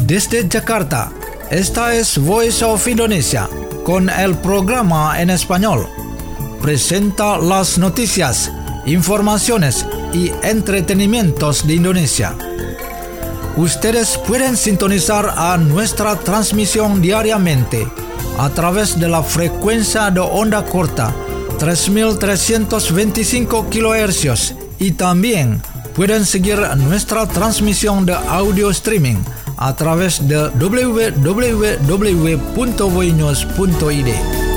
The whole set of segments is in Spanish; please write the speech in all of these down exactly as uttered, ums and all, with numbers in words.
Desde Jakarta, esta es Voice of Indonesia, con el programa en español. Presenta las noticias, informaciones y entretenimientos de Indonesia. Ustedes pueden sintonizar a nuestra transmisión diariamente a través de la frecuencia de onda corta tres mil trescientos veinticinco kilohercios y también pueden seguir nuestra transmisión de audio streaming a través de doble u doble u doble u punto voinews punto i d.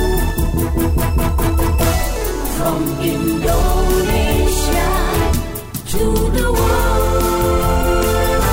From Indonesia to the world.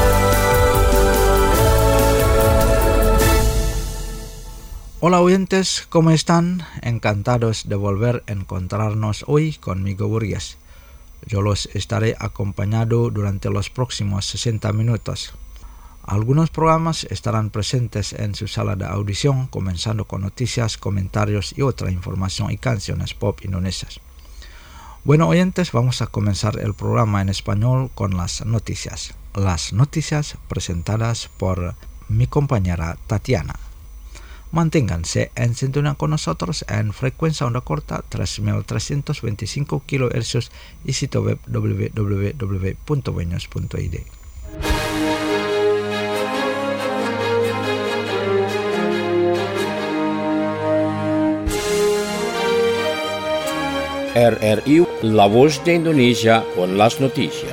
Hola oyentes, ¿cómo están? Encantados de volver a encontrarnos hoy conmigo Burgues. Yo los estaré acompañando durante los próximos sesenta minutos. Algunos programas estarán presentes en su sala de audición, comenzando con noticias, comentarios y otra información y canciones pop indonesias. Bueno, oyentes, vamos a comenzar el programa en español con las noticias. Las noticias presentadas por mi compañera Tatiana. Manténganse en sintonía con nosotros en frecuencia onda corta tres mil trescientos veinticinco kilohercios y sitio web doble u doble u doble u punto voinews punto i d. R R I, La Voz de Indonesia, con las noticias.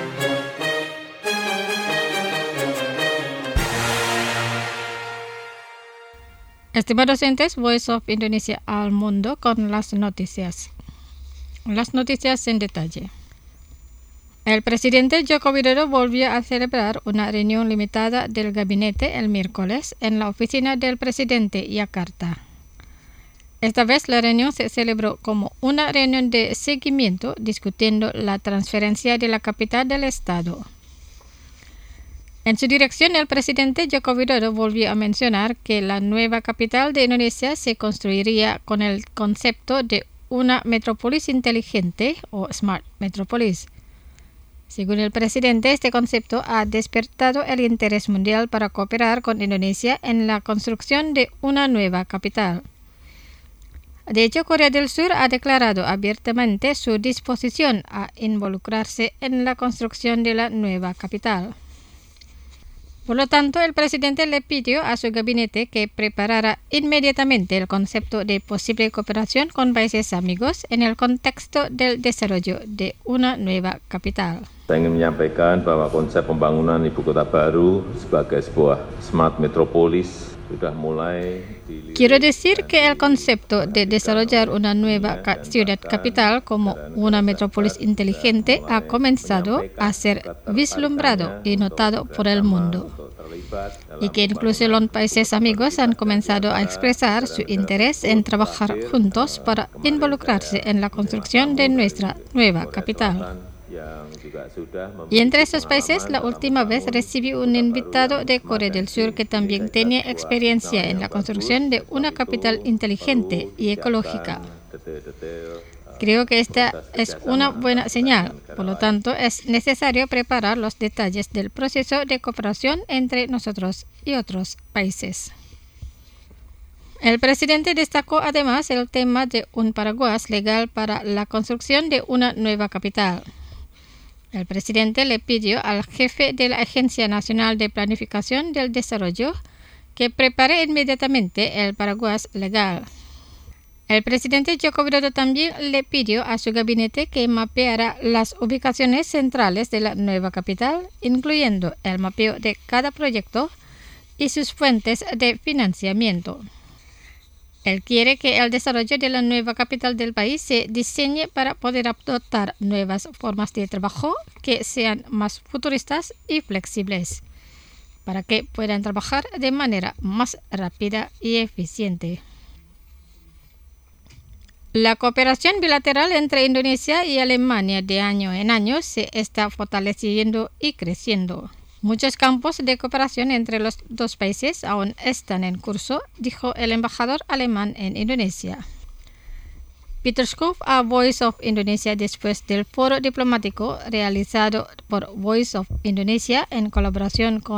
Estimados oyentes, Voice of Indonesia al mundo con las noticias. Las noticias en detalle. El presidente Joko Widodo volvió a celebrar una reunión limitada del gabinete el miércoles en la oficina del presidente Yakarta. Esta vez la reunión se celebró como una reunión de seguimiento discutiendo la transferencia de la capital del estado. En su dirección, el presidente Joko Widodo volvió a mencionar que la nueva capital de Indonesia se construiría con el concepto de una metrópolis inteligente o Smart Metropolis. Según el presidente, este concepto ha despertado el interés mundial para cooperar con Indonesia en la construcción de una nueva capital. De hecho, Corea del Sur ha declarado abiertamente su disposición a involucrarse en la construcción de la nueva capital. Por lo tanto, el presidente le pidió a su gabinete que preparara inmediatamente el concepto de posible cooperación con países amigos en el contexto del desarrollo de una nueva capital. Saya ingin menyampaikan bahwa konsep pembangunan ibu kota baru sebagai sebuah smart metropolis sudah mulai. Quiero decir que el concepto de desarrollar una nueva ca- ciudad capital como una metrópolis inteligente ha comenzado a ser vislumbrado y notado por el mundo, y que incluso los países amigos han comenzado a expresar su interés en trabajar juntos para involucrarse en la construcción de nuestra nueva capital. Y entre esos países, la última vez recibí un invitado de Corea del Sur que también tenía experiencia en la construcción de una capital inteligente y ecológica. Creo que esta es una buena señal. Por lo tanto, es necesario preparar los detalles del proceso de cooperación entre nosotros y otros países. El presidente destacó además el tema de un paraguas legal para la construcción de una nueva capital. El presidente le pidió al jefe de la Agencia Nacional de Planificación del Desarrollo que prepare inmediatamente el paraguas legal. El presidente Joko Widodo también le pidió a su gabinete que mapeara las ubicaciones centrales de la nueva capital, incluyendo el mapeo de cada proyecto y sus fuentes de financiamiento. Él quiere que el desarrollo de la nueva capital del país se diseñe para poder adoptar nuevas formas de trabajo que sean más futuristas y flexibles, para que puedan trabajar de manera más rápida y eficiente. La cooperación bilateral entre Indonesia y Alemania de año en año se está fortaleciendo y creciendo. Muchos campos de cooperación entre los dos países aún están en curso, dijo el embajador alemán en Indonesia. Peter Skov a Voice of Indonesia después del foro diplomático realizado por Voice of Indonesia en colaboración con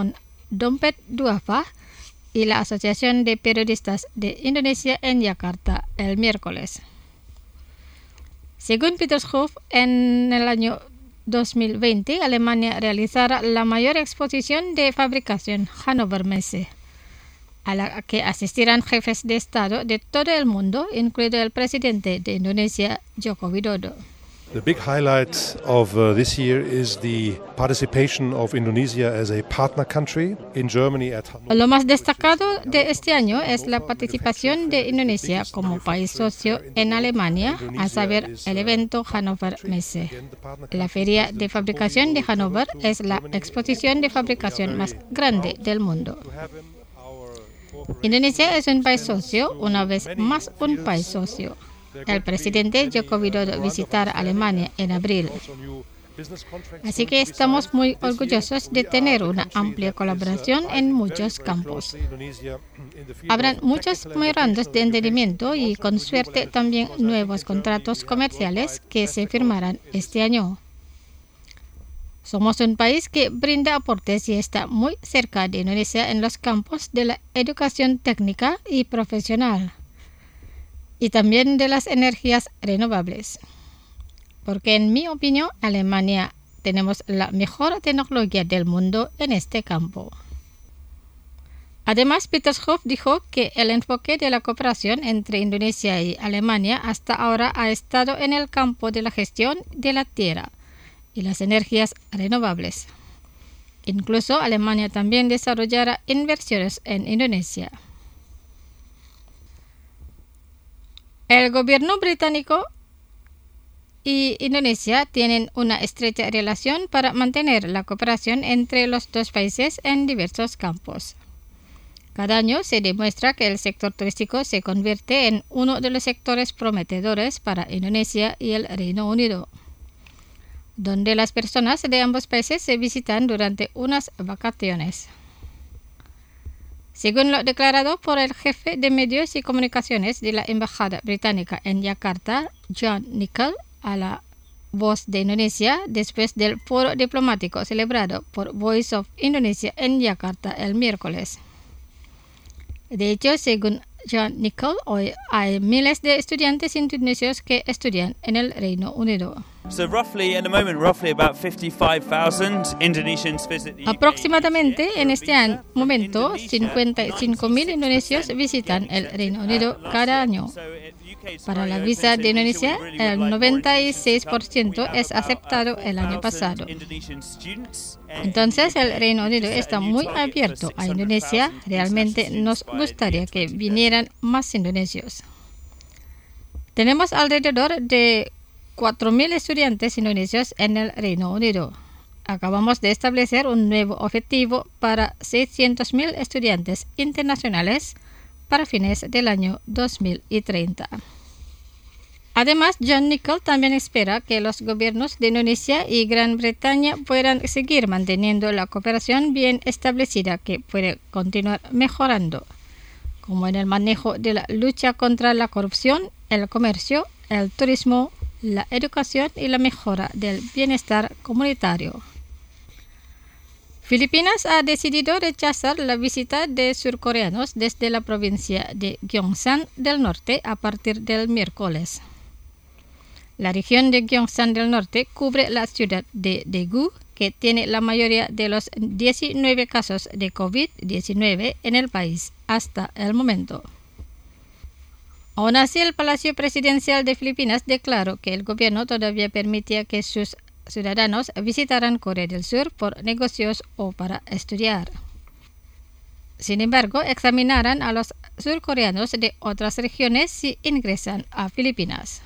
Dompet Duafa y la Asociación de Periodistas de Indonesia en Yakarta el miércoles. Según Petershof, en el año dos mil veinte, Alemania realizará la mayor exposición de fabricación Hannover Messe, a la que asistirán jefes de Estado de todo el mundo, incluido el presidente de Indonesia, Joko Widodo. The big highlight of uh, this year is the participation of Indonesia as a partner country in Germany at Hannover. Lo más destacado de este año es la participación de Indonesia como país socio en Alemania, a saber, el evento Hannover Messe. La feria de fabricación de Hannover es la exposición de fabricación más grande del mundo. Indonesia es un país socio, una vez más un país socio. El presidente Joko Widodo visitará Alemania en abril. Así que estamos muy orgullosos de tener una amplia colaboración en muchos campos. Habrán muchos memorandos de entendimiento y, con suerte, también nuevos contratos comerciales que se firmarán este año. Somos un país que brinda aportes y está muy cerca de Indonesia en los campos de la educación técnica y profesional, y también de las energías renovables. Porque, en mi opinión, Alemania tenemos la mejor tecnología del mundo en este campo. Además, Petershof dijo que el enfoque de la cooperación entre Indonesia y Alemania hasta ahora ha estado en el campo de la gestión de la tierra y las energías renovables. Incluso Alemania también desarrollará inversiones en Indonesia. El gobierno británico y Indonesia tienen una estrecha relación para mantener la cooperación entre los dos países en diversos campos. Cada año se demuestra que el sector turístico se convierte en uno de los sectores prometedores para Indonesia y el Reino Unido, donde las personas de ambos países se visitan durante unas vacaciones. Según lo declarado por el jefe de medios y comunicaciones de la Embajada Británica en Yakarta, John Nichol, a la Voz de Indonesia, después del foro diplomático celebrado por Voice of Indonesia en Yakarta el miércoles. De hecho, según John Nichol, hoy hay miles de estudiantes indonesios que estudian en el Reino Unido. So roughly, at the moment, roughly about fifty-five thousand Indonesians visit the U K. Aproximadamente en este año, momento, cincuenta y cinco mil indonesios visitan el Reino Unido cada año. Para la visa de Indonesia, el noventa y seis por ciento es aceptado el año pasado. Entonces, el Reino Unido está muy abierto a Indonesia. Realmente nos gustaría que vinieran más indonesios. Tenemos alrededor de cuatro mil estudiantes indonesios en el Reino Unido. Acabamos de establecer un nuevo objetivo para seiscientos mil estudiantes internacionales para fines del año dos mil treinta. Además, John Nichol también espera que los gobiernos de Indonesia y Gran Bretaña puedan seguir manteniendo la cooperación bien establecida que puede continuar mejorando, como en el manejo de la lucha contra la corrupción, el comercio, el turismo, la educación y la mejora del bienestar comunitario. Filipinas ha decidido rechazar la visita de surcoreanos desde la provincia de Gyeongsang del Norte a partir del miércoles. La región de Gyeongsang del Norte cubre la ciudad de Daegu, que tiene la mayoría de los diecinueve casos de COVID diecinueve en el país hasta el momento. Aún así, el Palacio Presidencial de Filipinas declaró que el gobierno todavía permitía que sus ciudadanos visitaran Corea del Sur por negocios o para estudiar. Sin embargo, examinarán a los surcoreanos de otras regiones si ingresan a Filipinas.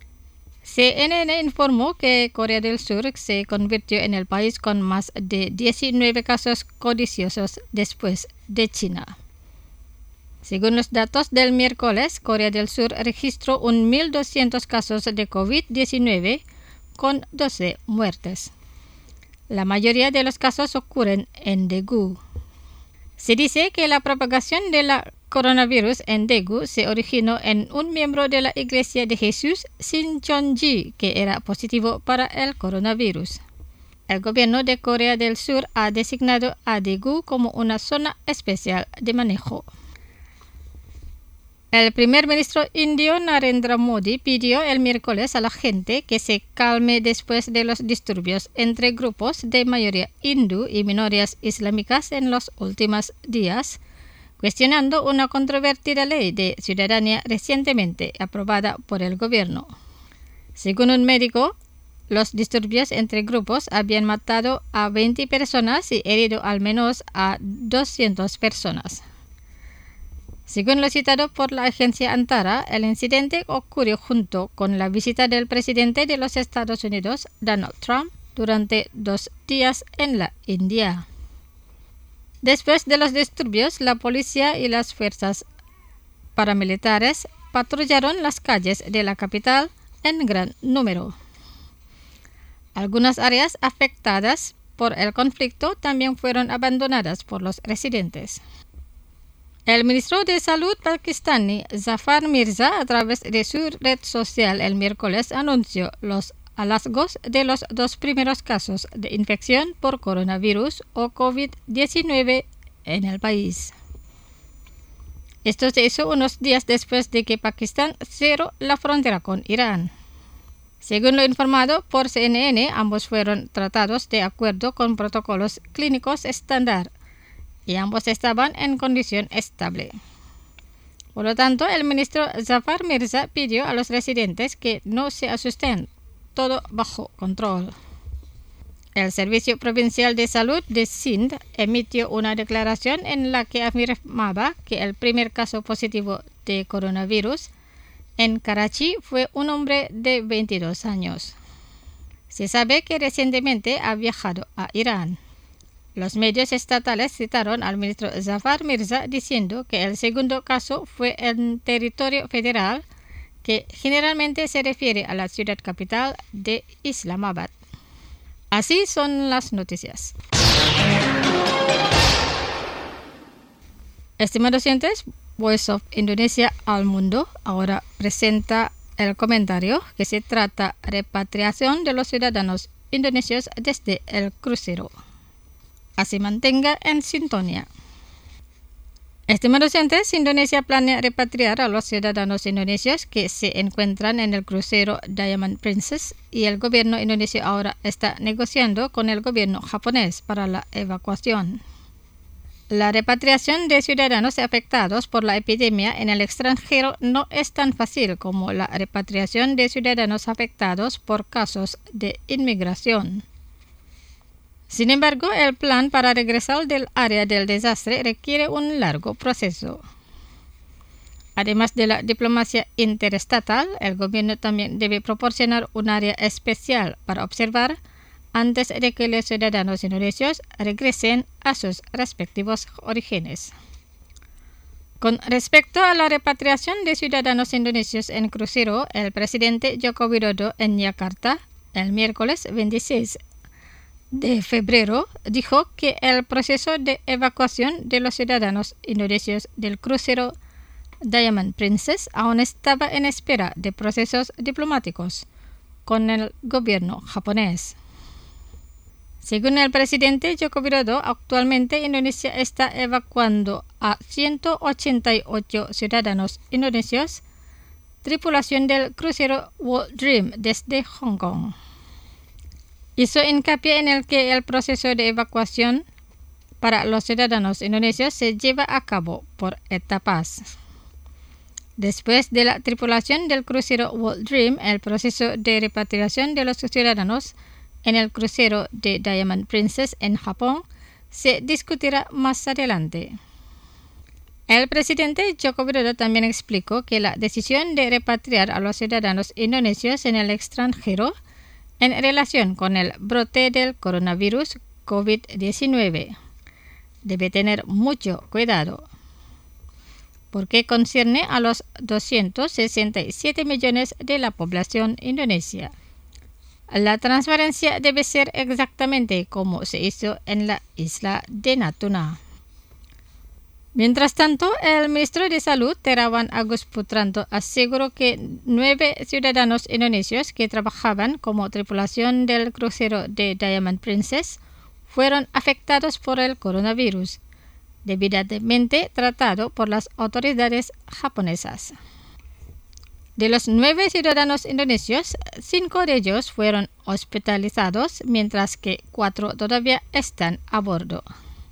C N N informó que Corea del Sur se convirtió en el país con más de diecinueve casos codiciosos después de China. Según los datos del miércoles, Corea del Sur registró mil doscientos casos de COVID diecinueve con doce muertes. La mayoría de los casos ocurren en Daegu. Se dice que la propagación de la coronavirus en Daegu se originó en un miembro de la Iglesia de Jesús, Shin Chon-ji, que era positivo para el coronavirus. el gobierno de Corea del Sur ha designado a Daegu como una zona especial de manejo. El primer ministro indio Narendra Modi pidió el miércoles a la gente que se calme después de los disturbios entre grupos de mayoría hindú y minorías islámicas en los últimos días, cuestionando una controvertida ley de ciudadanía recientemente aprobada por el gobierno. Según un médico, los disturbios entre grupos habían matado a veinte personas y herido al menos a doscientas personas. Según lo citado por la agencia Antara, el incidente ocurrió junto con la visita del presidente de los Estados Unidos, Donald Trump, durante dos días en la India. Después de los disturbios, la policía y las fuerzas paramilitares patrullaron las calles de la capital en gran número. Algunas áreas afectadas por el conflicto también fueron abandonadas por los residentes. El ministro de Salud pakistaní Zafar Mirza, a través de su red social el miércoles, anunció los hallazgos de los dos primeros casos de infección por coronavirus o COVID diecinueve en el país. Esto se hizo unos días después de que Pakistán cerró la frontera con Irán. Según lo informado por C N N, ambos fueron tratados de acuerdo con protocolos clínicos estándar y ambos estaban en condición estable. Por lo tanto, el ministro Zafar Mirza pidió a los residentes que no se asusten, todo bajo control. El Servicio Provincial de Salud de Sindh emitió una declaración en la que afirmaba que el primer caso positivo de coronavirus en Karachi fue un hombre de veintidós años. Se sabe que recientemente ha viajado a Irán. Los medios estatales citaron al ministro Zafar Mirza diciendo que el segundo caso fue en territorio federal, que generalmente se refiere a la ciudad capital de Islamabad. Así son las noticias. Estimados oyentes, Voice of Indonesia al Mundo ahora presenta el comentario que se trata de repatriación de los ciudadanos indonesios desde el crucero. Así mantenga en sintonía. Estimados oyentes, Indonesia planea repatriar a los ciudadanos indonesios que se encuentran en el crucero Diamond Princess y el gobierno indonesio ahora está negociando con el gobierno japonés para la evacuación. La repatriación de ciudadanos afectados por la epidemia en el extranjero no es tan fácil como la repatriación de ciudadanos afectados por casos de inmigración. Sin embargo, el plan para regresar del área del desastre requiere un largo proceso. Además de la diplomacia interestatal, el gobierno también debe proporcionar un área especial para observar antes de que los ciudadanos indonesios regresen a sus respectivos orígenes. Con respecto a la repatriación de ciudadanos indonesios en crucero, el presidente Joko Widodo en Yakarta, el miércoles veintiséis de febrero, dijo que el proceso de evacuación de los ciudadanos indonesios del crucero Diamond Princess aún estaba en espera de procesos diplomáticos con el gobierno japonés. Según el presidente Joko Widodo, actualmente Indonesia está evacuando a ciento ochenta y ocho ciudadanos indonesios, tripulación del crucero World Dream desde Hong Kong. Hizo hincapié en el que el proceso de evacuación para los ciudadanos indonesios se lleva a cabo por etapas. Después de la tripulación del crucero World Dream, el proceso de repatriación de los ciudadanos en el crucero de Diamond Princess en Japón se discutirá más adelante. El presidente Joko Widodo también explicó que la decisión de repatriar a los ciudadanos indonesios en el extranjero en relación con el brote del coronavirus COVID diecinueve debe tener mucho cuidado, porque concierne a los doscientos sesenta y siete millones de la población indonesia. La transparencia debe ser exactamente como se hizo en la isla de Natuna. Mientras tanto, el ministro de Salud, Terawan Agus Putranto, aseguró que nueve ciudadanos indonesios que trabajaban como tripulación del crucero de Diamond Princess fueron afectados por el coronavirus, debidamente tratado por las autoridades japonesas. De los nueve ciudadanos indonesios, cinco de ellos fueron hospitalizados, mientras que cuatro todavía están a bordo.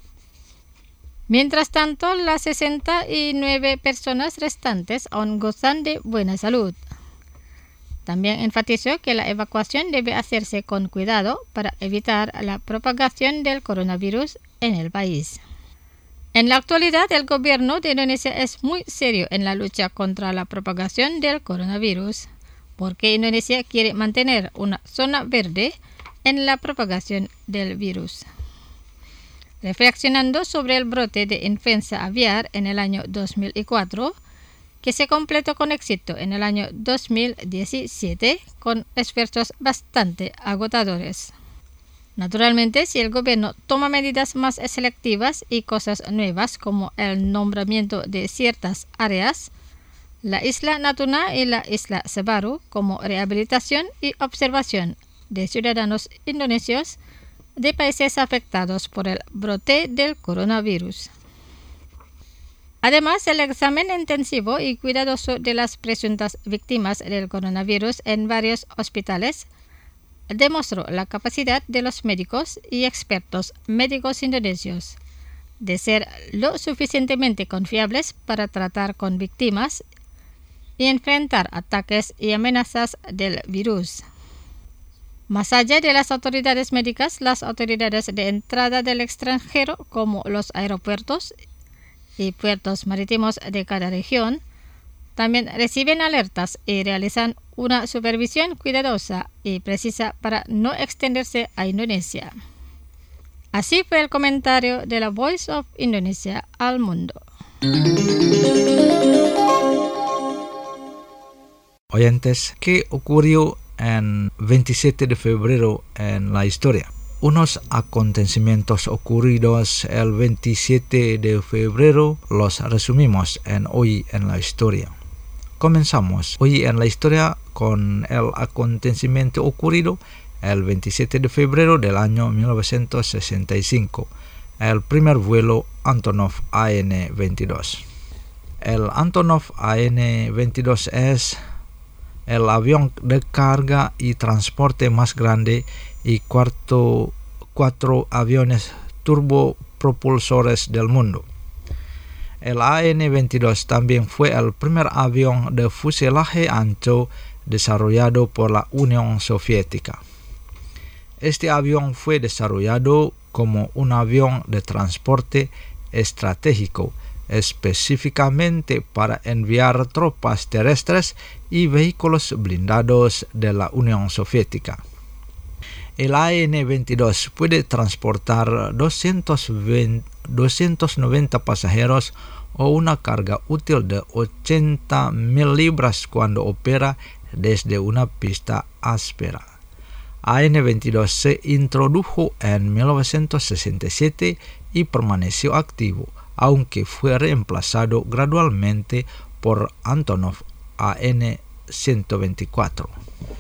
Mientras tanto, las sesenta y nueve personas restantes aún gozan de buena salud. También enfatizó que la evacuación debe hacerse con cuidado para evitar la propagación del coronavirus en el país. En la actualidad, el gobierno de Indonesia es muy serio en la lucha contra la propagación del coronavirus, porque Indonesia quiere mantener una zona verde en la propagación del virus. Reflexionando sobre el brote de influenza aviar en el año dos mil cuatro, que se completó con éxito en el año dos mil diecisiete, con esfuerzos bastante agotadores. Naturalmente, si el gobierno toma medidas más selectivas y cosas nuevas como el nombramiento de ciertas áreas, la isla Natuna y la isla Sebaru como rehabilitación y observación de ciudadanos indonesios de países afectados por el brote del coronavirus. Además, el examen intensivo y cuidadoso de las presuntas víctimas del coronavirus en varios hospitales demostró la capacidad de los médicos y expertos médicos indonesios de ser lo suficientemente confiables para tratar con víctimas y enfrentar ataques y amenazas del virus. Más allá de las autoridades médicas, las autoridades de entrada del extranjero, como los aeropuertos y puertos marítimos de cada región, también reciben alertas y realizan una supervisión cuidadosa y precisa para no extenderse a Indonesia. Así fue el comentario de la Voice of Indonesia al mundo. Oyentes, ¿qué ocurrió en veintisiete de febrero en la historia? Unos acontecimientos ocurridos el veintisiete de febrero los resumimos en Hoy en la Historia. Comenzamos hoy en la historia con el acontecimiento ocurrido el veintisiete de febrero del año mil novecientos sesenta y cinco, el primer vuelo Antonov A N veintidós. El Antonov A N veintidós es el avión de carga y transporte más grande y cuarto, cuatro aviones turbopropulsores del mundo. El A N veintidós también fue el primer avión de fuselaje ancho desarrollado por la Unión Soviética. Este avión fue desarrollado como un avión de transporte estratégico, específicamente para enviar tropas terrestres y vehículos blindados de la Unión Soviética. El A N veintidós puede transportar doscientos noventa pasajeros o una carga útil de ochenta mil libras cuando opera desde una pista áspera. A N veintidós se introdujo en mil novecientos sesenta y siete y permaneció activo, aunque fue reemplazado gradualmente por Antonov A N ciento veinticuatro.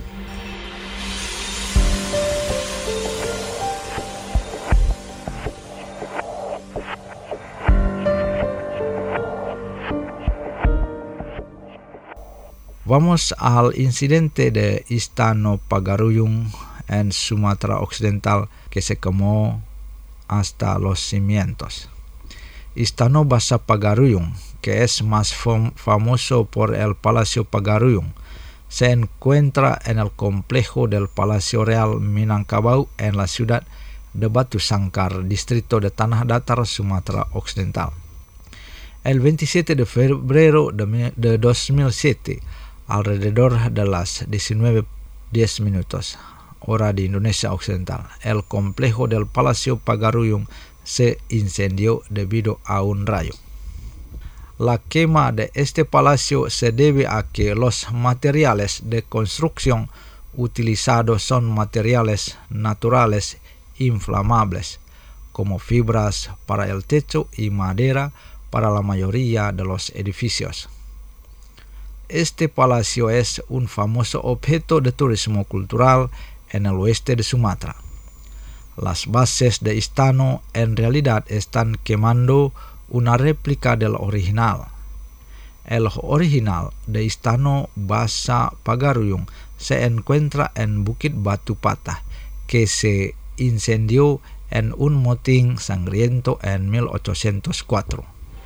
Vamos al incidente de Istana Pagaruyung en Sumatra Occidental que se quemó hasta los cimientos. Istana Basa Pagaruyung, que es más fam- famoso por el Palacio Pagaruyung, se encuentra en el complejo del Palacio Real Minangkabau en la ciudad de Batu Sangkar, distrito de Tanah Datar, Sumatra Occidental. El veintisiete de febrero de, de dos mil siete, alrededor de las diecinueve diez minutos, hora de Indonesia Occidental, el complejo del Palacio Pagaruyung se incendió debido a un rayo. La quema de este palacio se debe a que los materiales de construcción utilizados son materiales naturales inflamables, como fibras para el techo y madera para la mayoría de los edificios. Este palacio es un famoso objeto de turismo cultural en el oeste de Sumatra. Las bases de Istana en realidad están quemando una réplica del original. El original de Istana Basa Pagaruyung se encuentra en Bukit Batu Patah, que se incendió en un motín sangriento en mil ochocientos cuatro.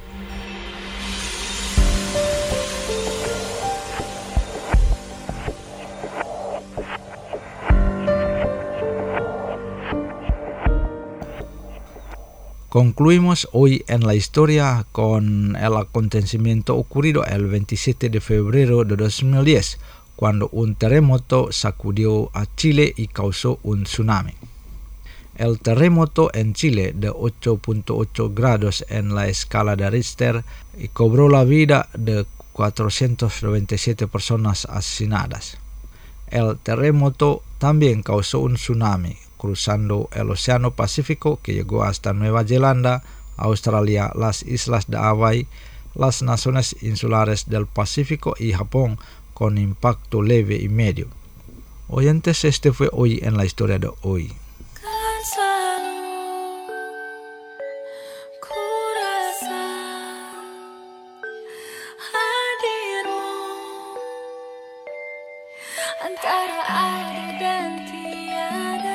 Concluimos hoy en la historia con el acontecimiento ocurrido el veintisiete de febrero de dos mil diez, cuando un terremoto sacudió a Chile y causó un tsunami. El terremoto en Chile de ocho punto ocho grados en la escala de Richter cobró la vida de cuatrocientas noventa y siete personas asesinadas. El terremoto también causó un tsunami cruzando el Océano Pacífico que llegó hasta Nueva Zelanda, Australia, las islas de Hawái, las naciones insulares del Pacífico y Japón con impacto leve y medio. Oyentes, este fue hoy en la historia de hoy. Antara ada dan tiada.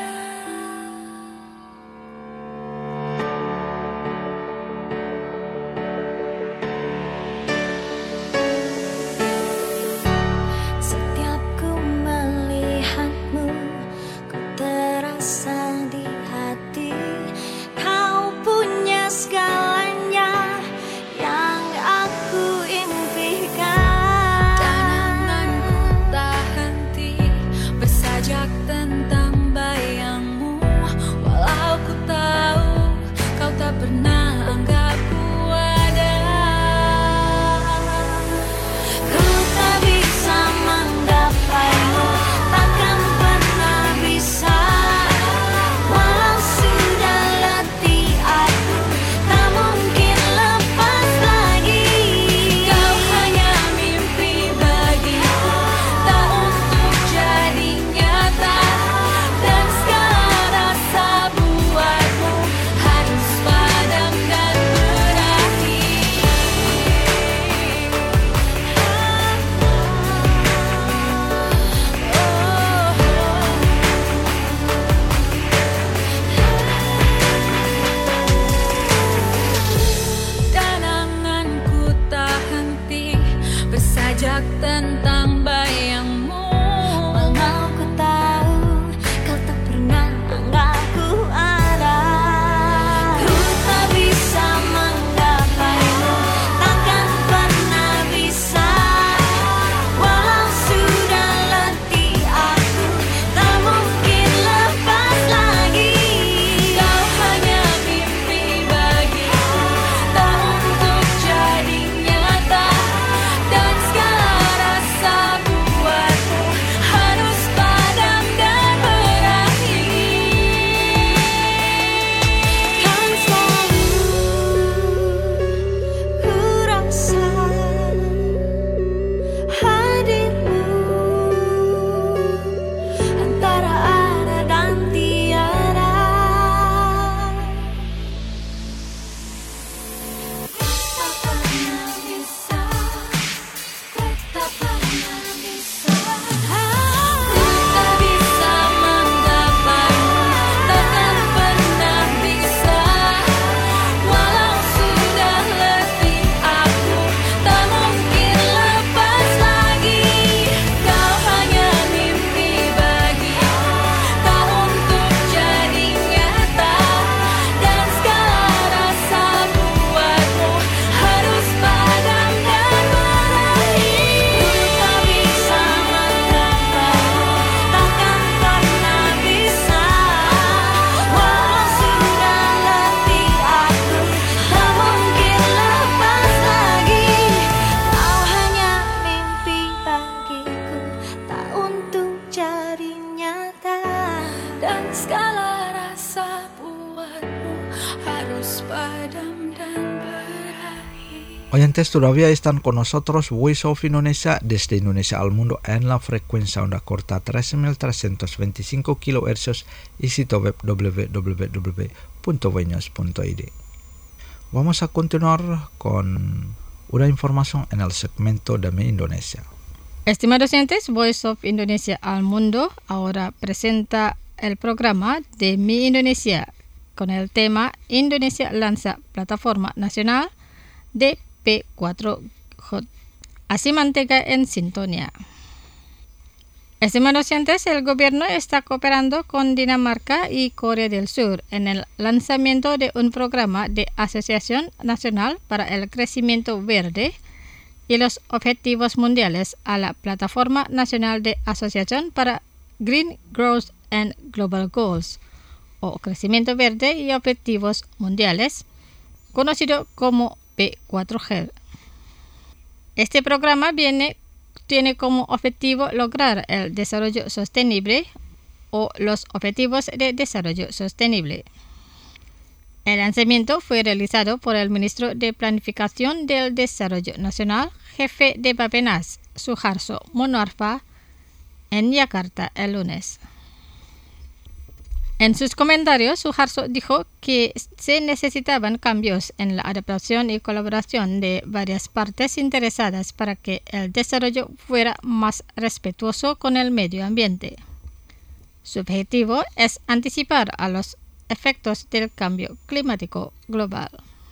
Setiap ku melihatmu, ku terasa di hati. Kau punya segalanya yang aku impikan. Bersajak tentang bayangmu, walau ku tahu kau tak pernah anggapku ada. Ku tak bisa menggapaimu, takkan pernah bisa. Walau sudah letih aku, tak mungkin lepas lagi. Kau hanya mimpi bagiku, tak untuk jadi nyata. Dan segala rasa buatmu harus padam dan berakhir. Dan anganku tak henti bersajak tentang bayangmu. Walau ku tahu kau tak pernah anggapku ada. Ku tak bisa menggapaimu, takkan pernah bisa. Walau sudah letih aku, tak mungkin lepas lagi. Kau hanya mimpi bagiku, tak untuk jadi nyata. Dan segala rasa buatmu harus padam dan berakhir. Kan selalu ku rasa hadirmu antara ada dan tiada. Tak pernah bisa, tak pernah bisa. Ku tak bisa menggapaimu, takkan pernah bisa. Walau sudah letih aku, tak mungkin lepas lagi. Kau hanya mimpi bagiku, tak untuk jadi nyata. Dan segala rasa buatmu harus padam dan berakhir. Ku tak bisa menggapaimu, takkan pernah bisa. Walau sudah letih aku, tak mungkin lepas lagi. Kau hanya mimpi bagiku, tak untuk jadi nyata. Dan segala rasa buatmu harus padam dan berakhir. Oyentes, todavía están con nosotros Voice of Indonesia desde Indonesia al mundo en la frecuencia onda corta trece mil trescientos veinticinco kilohercios y sitio web w w w punto voinews punto i d. Vamos a continuar con una información en el segmento de Mi Indonesia. Estimados oyentes, Voice of Indonesia al mundo ahora presenta el programa de Mi Indonesia con el tema Indonesia lanza plataforma nacional de P cuatro G. Así mantenga en sintonía. Estimados oyentes, el gobierno está cooperando con Dinamarca y Corea del Sur en el lanzamiento de un programa de Asociación Nacional para el Crecimiento Verde y los Objetivos Mundiales a la Plataforma Nacional de Asociación para Green Growth and Global Goals, o Crecimiento Verde y Objetivos Mundiales, conocido como P cuatro G. Este programa viene, tiene como objetivo lograr el desarrollo sostenible o los objetivos de desarrollo sostenible. El lanzamiento fue realizado por el ministro de Planificación del Desarrollo Nacional, jefe de Bappenas, Suharto Monoarfa, en Yakarta el lunes. En sus comentarios, Suharto dijo que se necesitaban cambios en la adaptación y colaboración de varias partes interesadas para que el desarrollo fuera más respetuoso con el medio ambiente. Su objetivo es anticipar a los efectos del cambio climático global.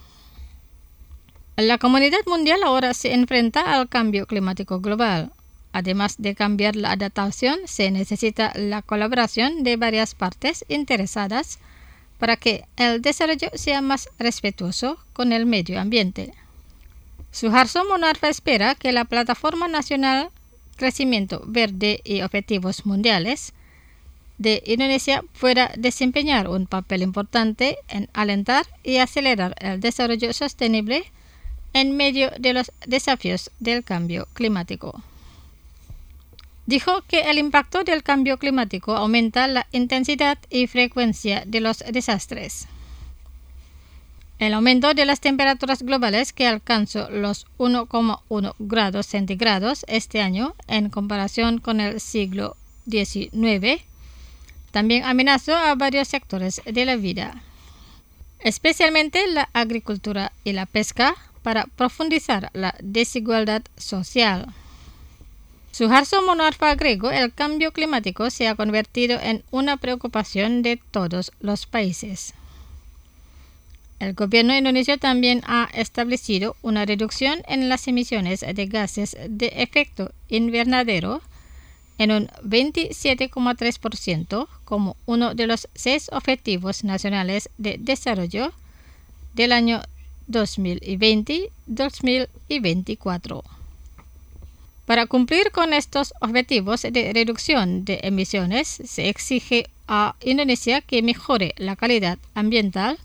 La comunidad mundial ahora se enfrenta al cambio climático global. Además de cambiar la adaptación, se necesita la colaboración de varias partes interesadas para que el desarrollo sea más respetuoso con el medio ambiente. Suharto Monoarfa espera que la Plataforma Nacional Crecimiento Verde y Objetivos Mundiales de Indonesia pueda desempeñar un papel importante en alentar y acelerar el desarrollo sostenible en medio de los desafíos del cambio climático. Dijo que el impacto del cambio climático aumenta la intensidad y frecuencia de los desastres. El aumento de las temperaturas globales, que alcanzó los uno coma uno grados centígrados este año en comparación con el siglo diecinueve, también amenazó a varios sectores de la vida, especialmente la agricultura y la pesca, para profundizar la desigualdad social. Suharto Monoarfa agregó, el cambio climático se ha convertido en una preocupación de todos los países. El gobierno indonesio también ha establecido una reducción en las emisiones de gases de efecto invernadero en un veintisiete coma tres por ciento como uno de los seis objetivos nacionales de desarrollo del año dos mil veinte a dos mil veinticuatro. Para cumplir con estos objetivos de reducción de emisiones, se exige a Indonesia que mejore la calidad ambiental,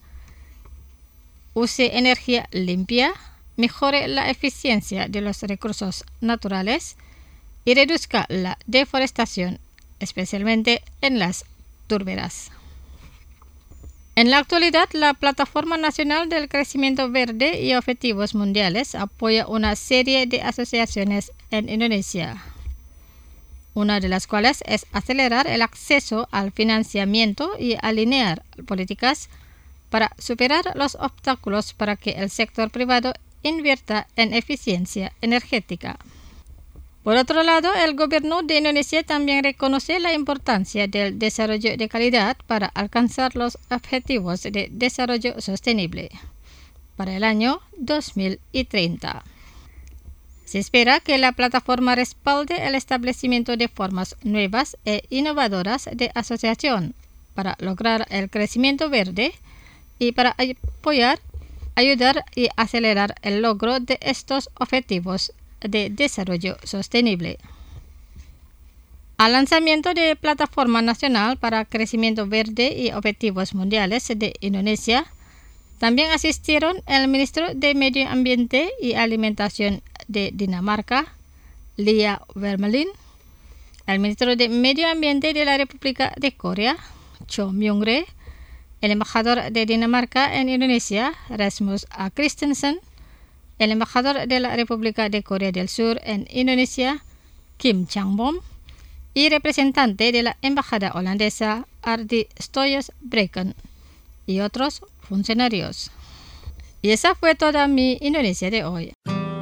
use energía limpia, mejore la eficiencia de los recursos naturales y reduzca la deforestación, especialmente en las turberas. En la actualidad, la Plataforma Nacional del Crecimiento Verde y Objetivos Mundiales apoya una serie de asociaciones en Indonesia, una de las cuales es acelerar el acceso al financiamiento y alinear políticas para superar los obstáculos para que el sector privado invierta en eficiencia energética. Por otro lado, el gobierno de Indonesia también reconoce la importancia del desarrollo de calidad para alcanzar los objetivos de desarrollo sostenible para el año dos mil treinta. Se espera que la plataforma respalde el establecimiento de formas nuevas e innovadoras de asociación para lograr el crecimiento verde y para apoyar, ayudar y acelerar el logro de estos objetivos de desarrollo sostenible. Al lanzamiento de Plataforma Nacional para Crecimiento Verde y Objetivos Mundiales de Indonesia, también asistieron el ministro de Medio Ambiente y Alimentación de Dinamarca, Lea Wermelin, el ministro de Medio Ambiente de la República de Corea, Cho Myung-rae, el embajador de Dinamarca en Indonesia, Rasmus A. Christensen, el embajador de la República de Corea del Sur en Indonesia, Kim Chang-bom, y representante de la embajada holandesa, Ardi Stoyes Breken, y otros funcionarios. Y esa fue toda mi Indonesia de hoy.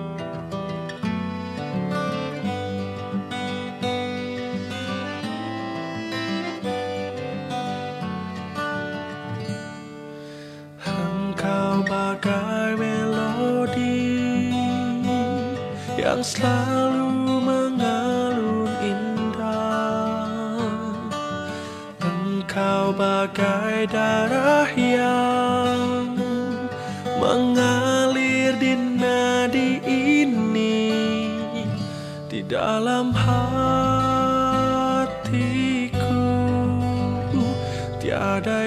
Engkau bagai melodi yang selalu mengalun indah. Engkau bagai darah yang mengalir di nadi ini, di dalam hatiku tiada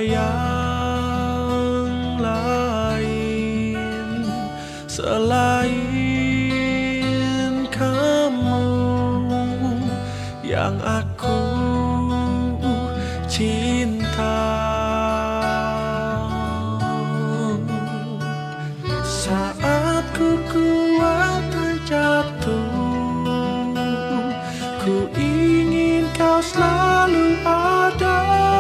yang lain selain kamu yang aku cinta. Saat ku kuat terjatuh, ku ingin kau selalu ada.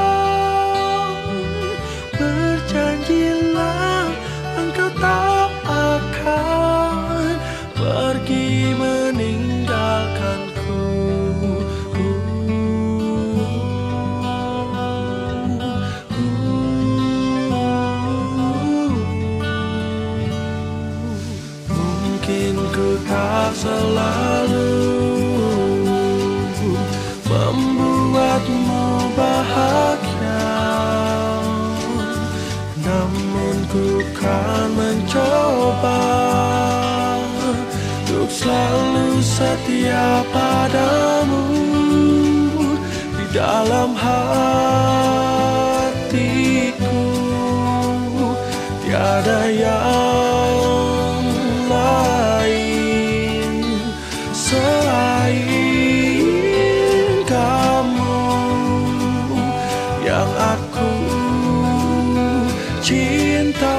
Berjanjilah engkau tak akan pergi meninggalkanku. Mungkin ku tak selalu membuatmu bahagia, namun ku kan mencoba untuk selalu setia padamu. Di dalam hatiku tiada yang lain selain kamu yang aku cinta.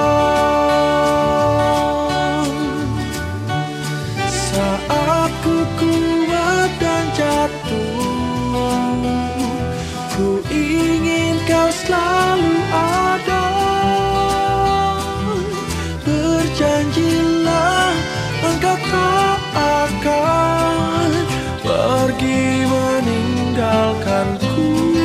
Saat ku kuat dan jatuh, ku ingin kau selalu ada. Berjanjilah engkau tak akan pergi meninggalkanku.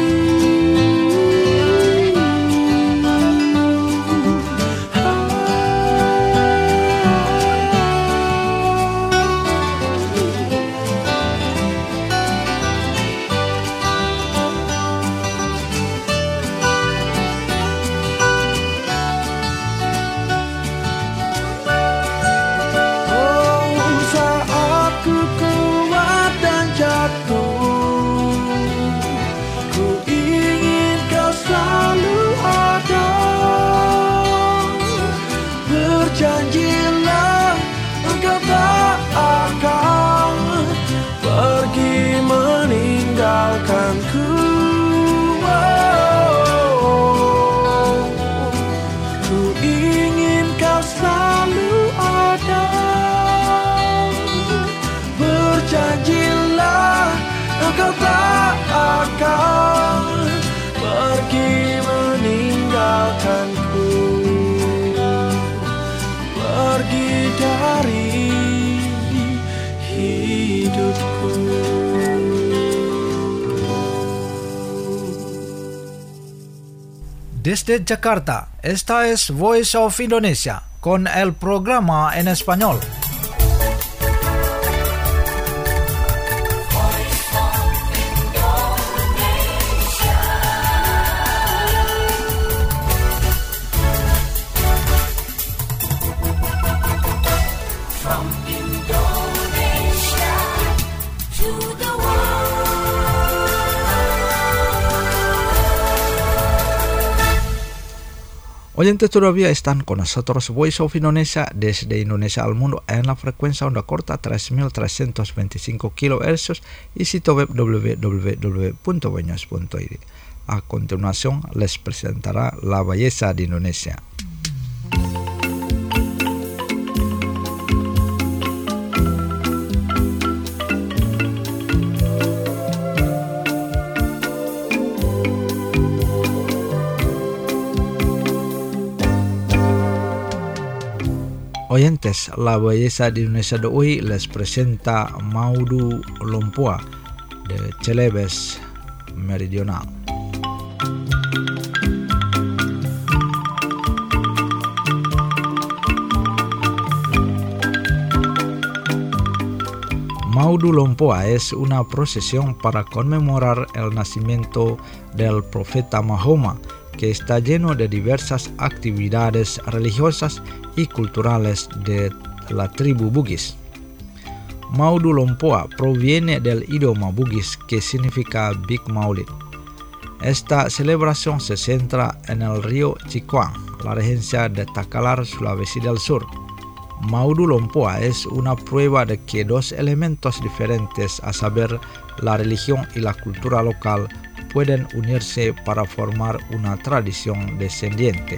Janjilah engkau tak akan pergi meninggalkanku. Oh, ku ingin kau selalu ada. Berjanjilah engkau tak akan pergi meninggalkanku, pergi dari hidupku. Desde Jakarta, esta es Voice of Indonesia con el programa en español. Oyentes, todavía están con nosotros Voice of Indonesia desde Indonesia al mundo en la frecuencia onda corta tres mil trescientos veinticinco kilohercios y sitio web w w w punto voice punto i d. A continuación les presentará la belleza de Indonesia. Oyentes, la belleza de Indonesia de hoy les presenta Maudu Lompua de Celebes Meridional. Maudu Lompua es una procesión para conmemorar el nacimiento del profeta Mahoma, que está lleno de diversas actividades religiosas y culturales de la tribu Bugis. Maudu Lompua proviene del idioma Bugis que significa Big Maulid. Esta celebración se centra en el río Cikwang, la regencia de Takalar, Sulawesi del Sur. Maudu Lompua es una prueba de que dos elementos diferentes, a saber, la religión y la cultura local, pueden unirse para formar una tradición descendiente.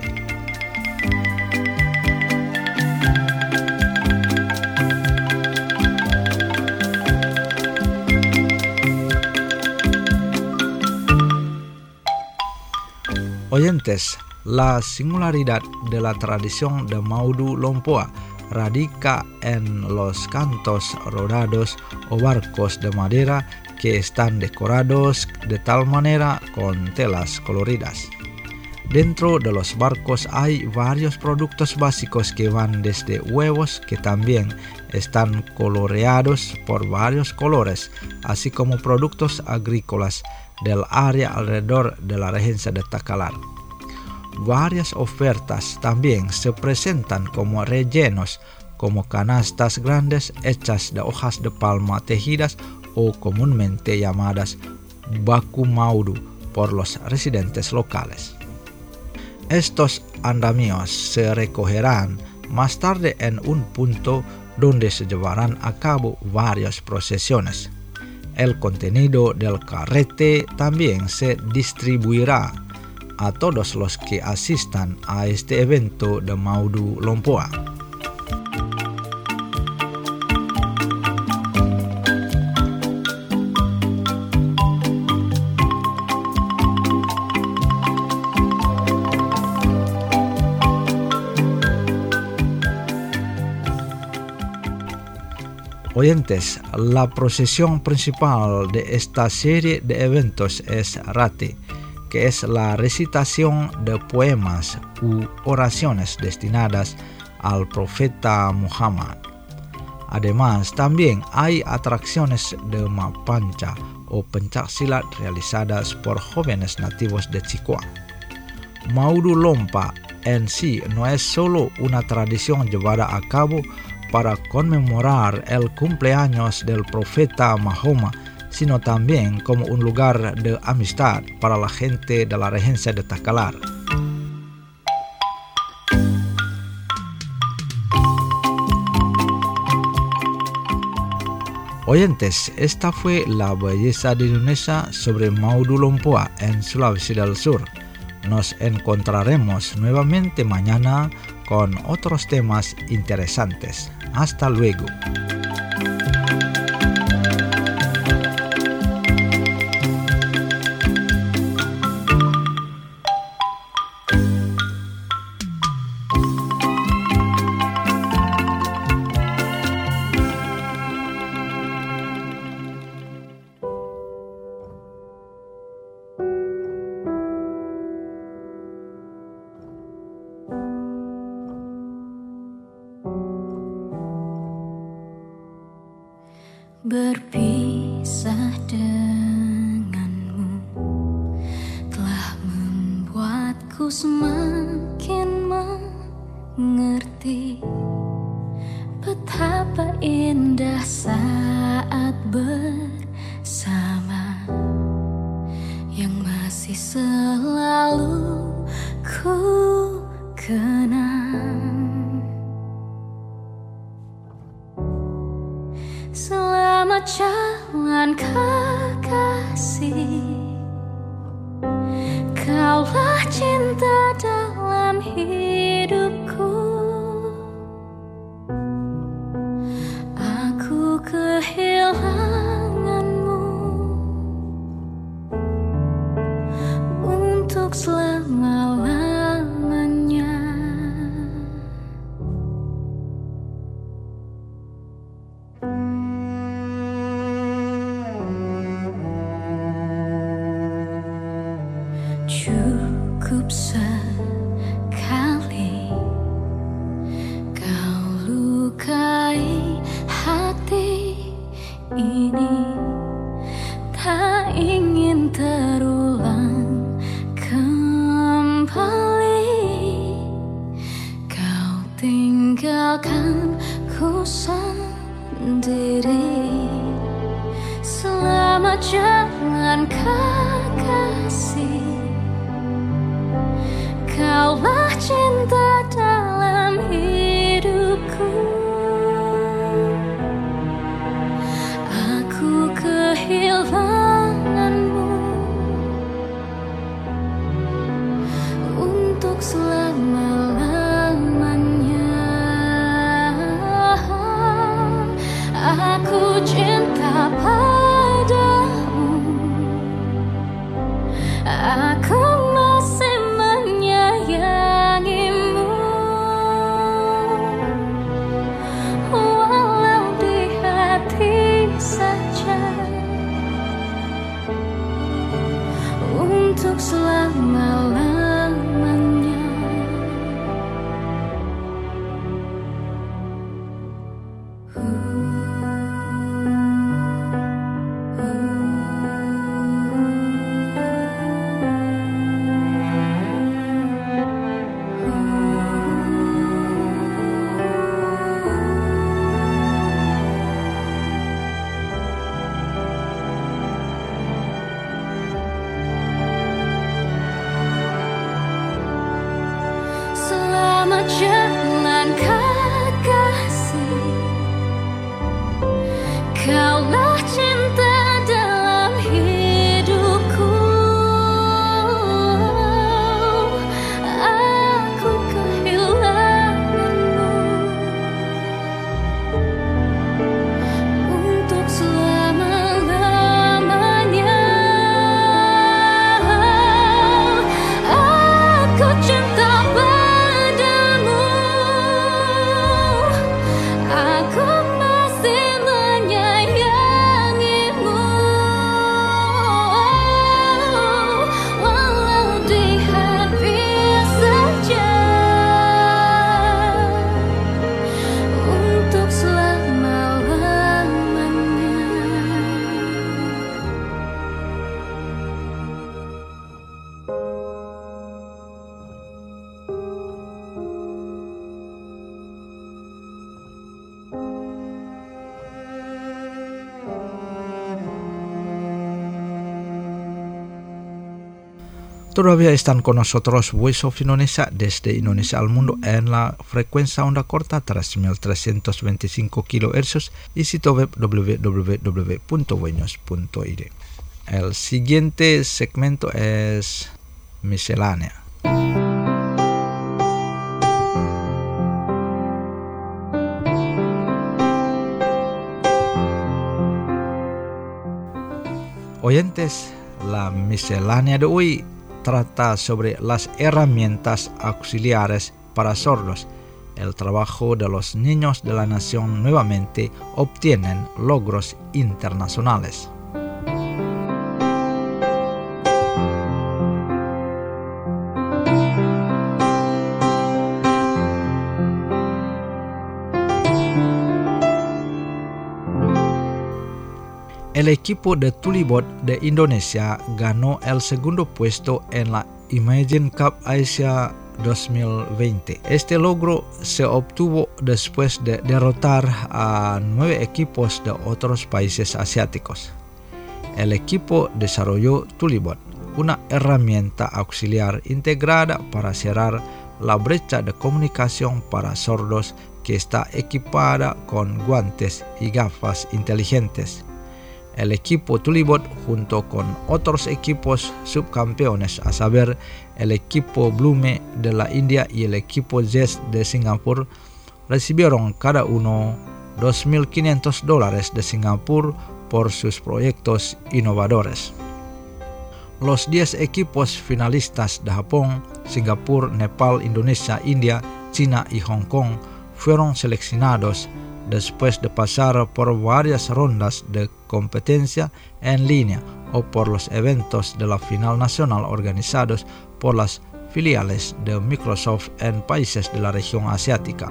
Oyentes, la singularidad de la tradición de Maudu Lompua radica en los cantos rodados o barcos de madera que están decorados de tal manera con telas coloridas. Dentro de los barcos hay varios productos básicos que van desde huevos, que también están coloreados por varios colores, así como productos agrícolas del área alrededor de la regencia de Takalar. Varias ofertas también se presentan como rellenos, como canastas grandes hechas de hojas de palma tejidas o comúnmente llamadas baku maudu por los residentes locales. Estos andamios se recogerán más tarde en un punto donde se llevarán a cabo varias procesiones. El contenido del carrete también se distribuirá a todos los que asistan a este evento de Maudu Lompua. Oyentes, la procesión principal de esta serie de eventos es Rati, que es la recitación de poemas u oraciones destinadas al profeta Muhammad. Además, también hay atracciones de mapancha o pencaksilat realizadas por jóvenes nativos de Cikwang. Maudu Lompua en sí no es solo una tradición llevada a cabo para conmemorar el cumpleaños del profeta Mahoma, sino también como un lugar de amistad para la gente de la regencia de Takalar. Oyentes, esta fue la belleza de Indonesia sobre Maudu Lompua en Sulawesi del Sur. Nos encontraremos nuevamente mañana con otros temas interesantes. Hasta luego. Berpisah denganmu telah membuatku semakin mengerti betapa indah saat bersama yang masih selalu ku kenang. Selamat jalan kekasih, kaulah cinta dalam hidupku. Aku kehilanganmu untuk selama-lamanya. ingin terulang kembali. Kau tinggalkan ku sendiri. Selamat jalan kekasih. Kaulah cinta dalam hidupku. Aku kehilanganmu untuk selama-lamanya. Aku cinta padamu. Aku masih menyayangimu, walau di hati saja, untuk selama-lamanya. Selamat jalan kekasih. Kaulah cinta dalam hidupku. Aku kehilanganmu untuk selama-lamanya. Aku cinta padamu. Aku masih menyayangimu, walau di hati saja, untuk selama-lamanya. Todavía están con nosotros Voice of Indonesia desde Indonesia al mundo en la frecuencia onda corta tres mil trescientos veinticinco kilohercios y sitio web w w w punto voinos punto i d. El siguiente segmento es miscelánea. Oyentes, la miscelánea de hoy trata sobre las herramientas auxiliares para sordos. El trabajo de los niños de la nación nuevamente obtienen logros internacionales. El equipo de Tulibot de Indonesia ganó el segundo puesto en la Imagine Cup Asia dos mil veinte. Este logro se obtuvo después de derrotar a nueve equipos de otros países asiáticos. El equipo desarrolló Tulibot, una herramienta auxiliar integrada para cerrar la brecha de comunicación para sordos que está equipada con guantes y gafas inteligentes. El equipo Tulibot, junto con otros equipos subcampeones, a saber el equipo Blume de la India y el equipo Zest de Singapur, recibieron cada uno dos mil quinientos dólares de Singapur por sus proyectos innovadores. Los diez equipos finalistas de Japón, Singapur, Nepal, Indonesia, India, China y Hong Kong fueron seleccionados después de pasar por varias rondas de competencia en línea o por los eventos de la final nacional organizados por las filiales de Microsoft en países de la región asiática.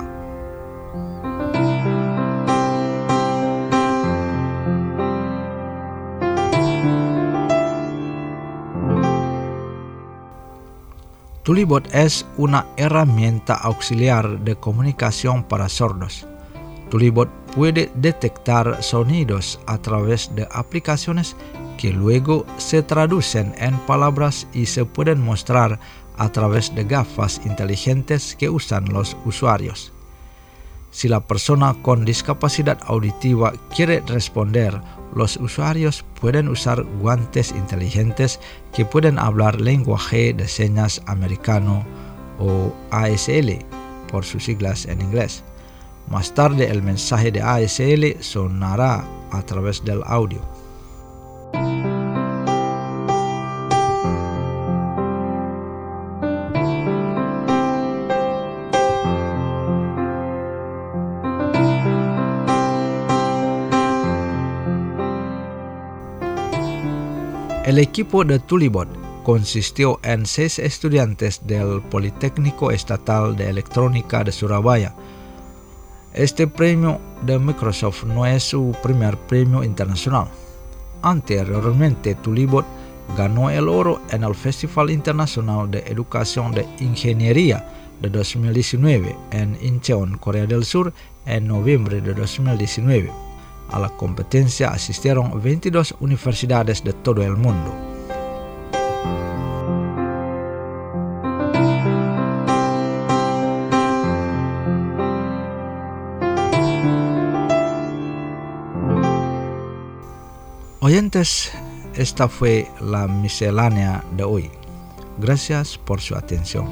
Tulibot es una herramienta auxiliar de comunicación para sordos. Tulibot puede detectar sonidos a través de aplicaciones que luego se traducen en palabras y se pueden mostrar a través de gafas inteligentes que usan los usuarios. Si la persona con discapacidad auditiva quiere responder, los usuarios pueden usar guantes inteligentes que pueden hablar lenguaje de señas americano o A S L por sus siglas en inglés. Más tarde el mensaje de A S L sonará a través del audio. El equipo de Tulibot consistió en seis estudiantes del Politécnico Estatal de Electrónica de Surabaya. Este premio de Microsoft no es su primer premio internacional. Anteriormente, Tulibot ganó el oro en el Festival Internacional de Educación de Ingeniería de dos mil diecinueve en Incheon, Corea del Sur, en noviembre de dos mil diecinueve. A la competencia asistieron veintidós universidades de todo el mundo. Oyentes, esta fue la miscelánea de hoy. Gracias por su atención.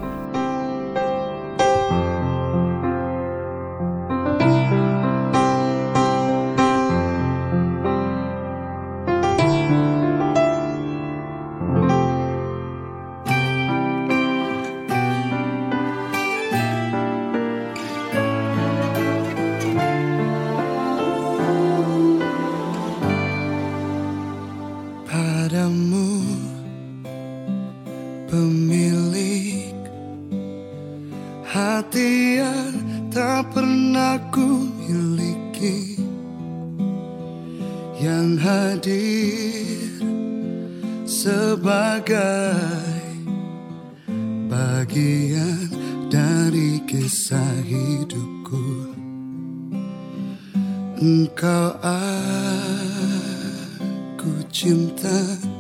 Padamu, pemilik hati yang tak pernah ku miliki, yang hadir sebagai bagian dari kisah hidupku. Engkau aku cinta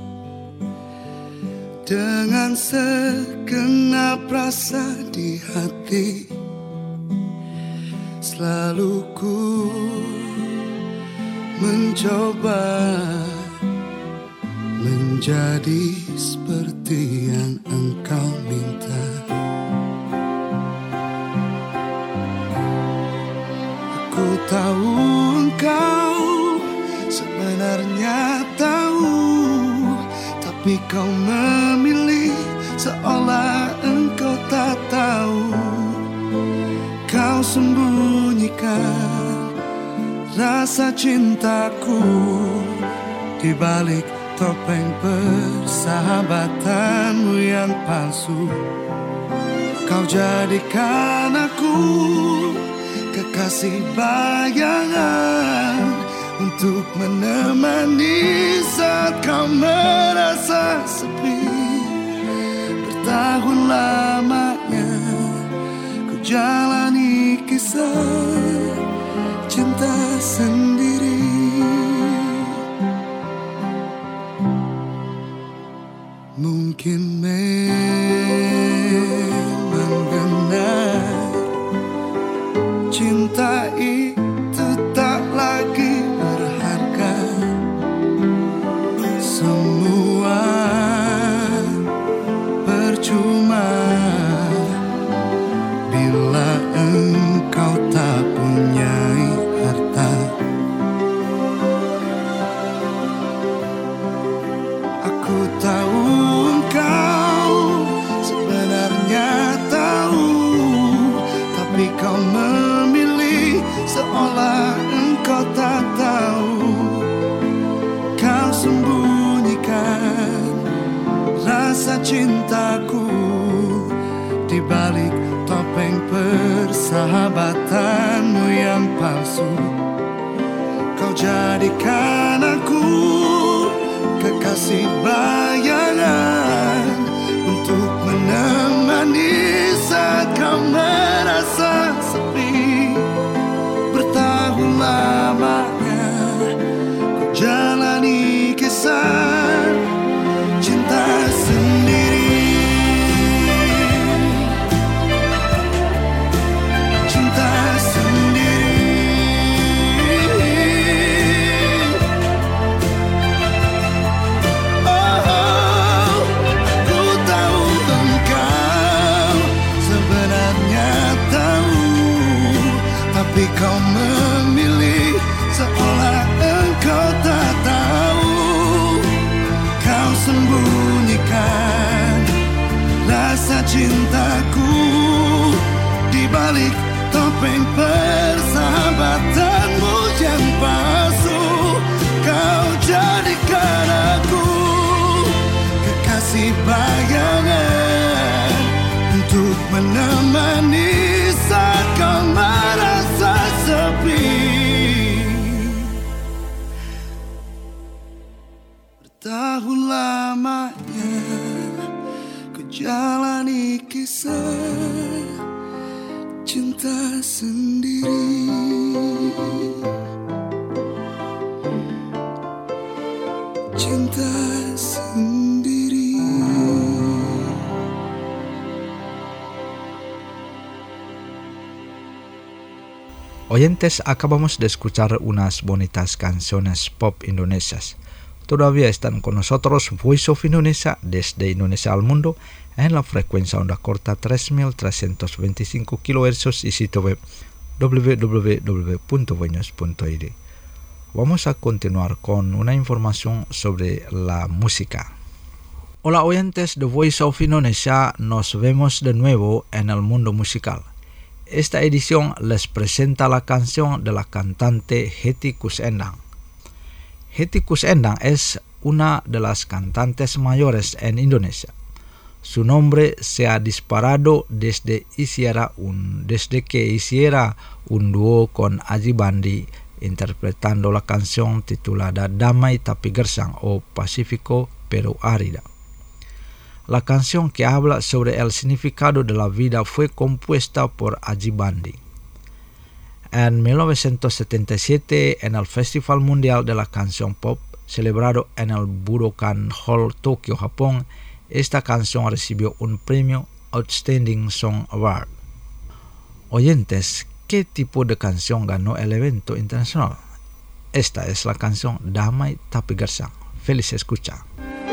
dengan segenap rasa di hati. Selalu ku mencoba menjadi seperti yang engkau minta. Aku tahu engkau sebenarnya tahu, tapi kau memilih seolah engkau tak tahu. Kau sembunyikan rasa cintaku di balik topeng persahabatanmu yang palsu. Kau jadikan aku kekasih bayangan untuk menemani saat kau merasa sepi. Bertahun lamanya ku jalani kisah cinta sendiri. Mungkin memang benar cinta itu tak lagi berharga. Semua percuma bila engkau tak punyai harta. Aku tahu engkau sebenarnya tahu, tapi kau memilih seolah engkau tak tahu. Kau sembunyikan rasa cintaku di balik topeng persahabatanmu yang palsu. Kau jadikan aku kekasih bayangan untuk menemani sembunyikan rasa cintaku di balik topeng persahabatanmu yang palsu. Kau jadikan aku kekasih bayangan untuk menemani saat kau merasa sepi. Bertahun lamanya ku jalani kisah cinta sendiri. Cinta sendiri. Oyentes, acabamos de escuchar unas bonitas canciones pop indonesias. Todavía están con nosotros Voice of Indonesia desde Indonesia al mundo en la frecuencia onda corta tres mil trescientos veinticinco kilohercios y sitio web w w w punto voinos punto i d. Vamos a continuar con una información sobre la música. Hola oyentes de Voice of Indonesia, nos vemos de nuevo en el mundo musical. Esta edición les presenta la canción de la cantante Hetty Koes Endang. Hetty Koes Endang es una de las cantantes mayores en Indonesia. Su nombre se ha disparado desde, hiciera un, desde que hiciera un dúo con Aji Bandi interpretando la canción titulada Damai Tapi Gersang o Pacífico pero Árida. La canción, que habla sobre el significado de la vida, fue compuesta por Aji Bandi. En mil novecientos setenta y siete, en el Festival Mundial de la Canción Pop, celebrado en el Budokan Hall, Tokio, Japón, esta canción recibió un premio Outstanding Song Award. Oyentes, ¿qué tipo de canción ganó el evento internacional? Esta es la canción Damai Tapi Gersang. Feliz escucha.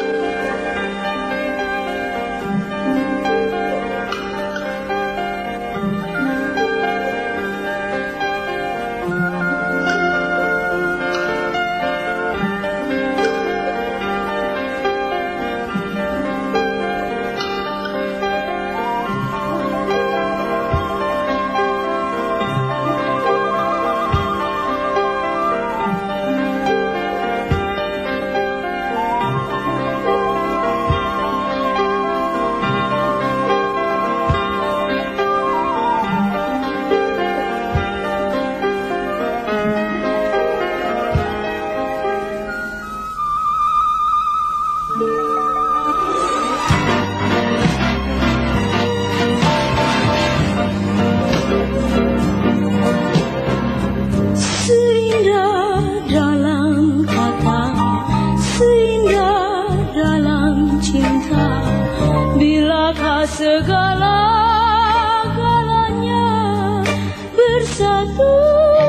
Segala-galanya bersatu,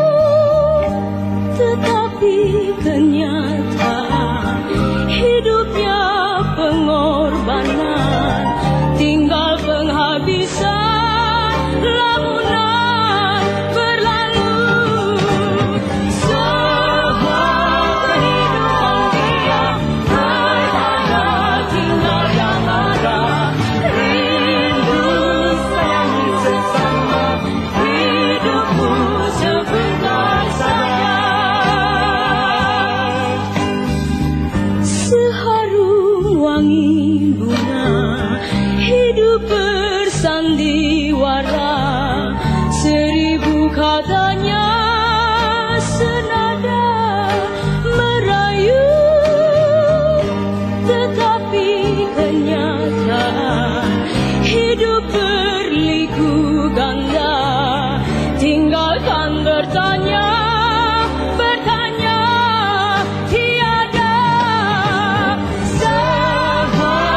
tetapi kenyataan hidupnya pengorbanan, tinggal penghabisan lamunan berlalu. Sebuah kehidupan dia bertanda tinggal yang ada. Bersandiwara, seribu katanya senada merayu, tetapi kenyataan hidup berliku ganda, tinggalkan bertanya, bertanya tiada. Sebuah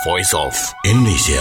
Voice of Indonesia.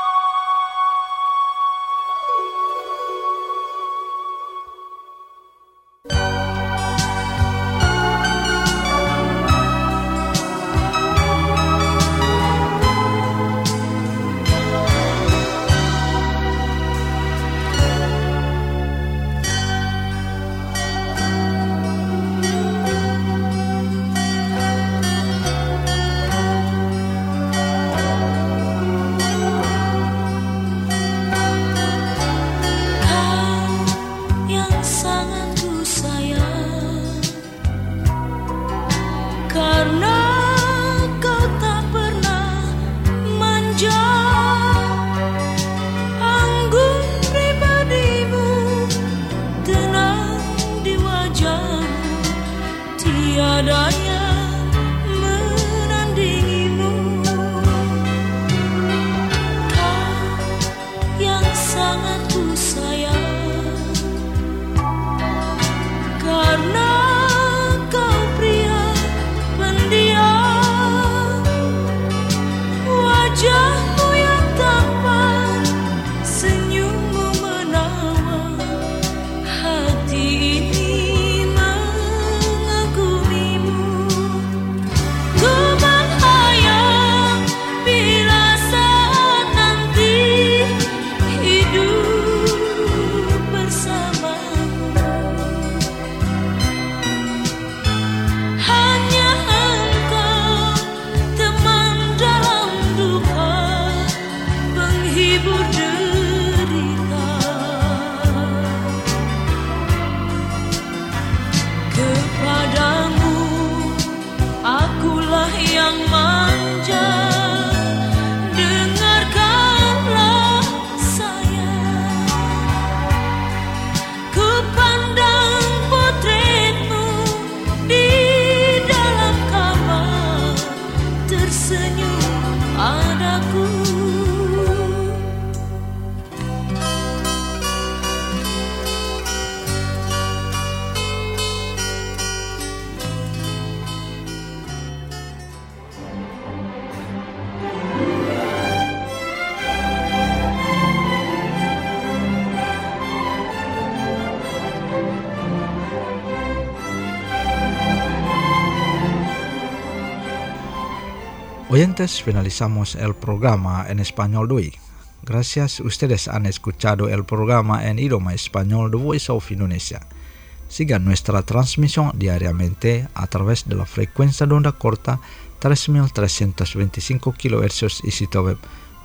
Oyentes, finalizamos el programa en español de hoy. Gracias, ustedes han escuchado el programa en idioma español de Voice of Indonesia. Sigan nuestra transmisión diariamente a través de la frecuencia de onda corta tres mil trescientos veinticinco kilohercios y sitio web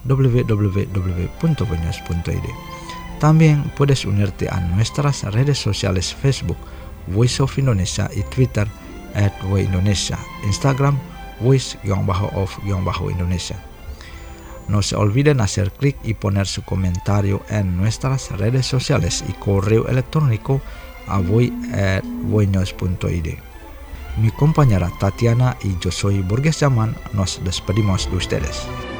w w w punto voice punto i d. También puedes unirte a nuestras redes sociales Facebook, Voice of Indonesia, y Twitter, at Voice Indonesia, Instagram, Voice-of-Indonesia. No se olviden hacer clic y poner su comentario en nuestras redes sociales y correo electrónico a voice at voice punto i d. Mi compañera Tatiana y yo soy Burgues Zaman, nos despedimos de ustedes.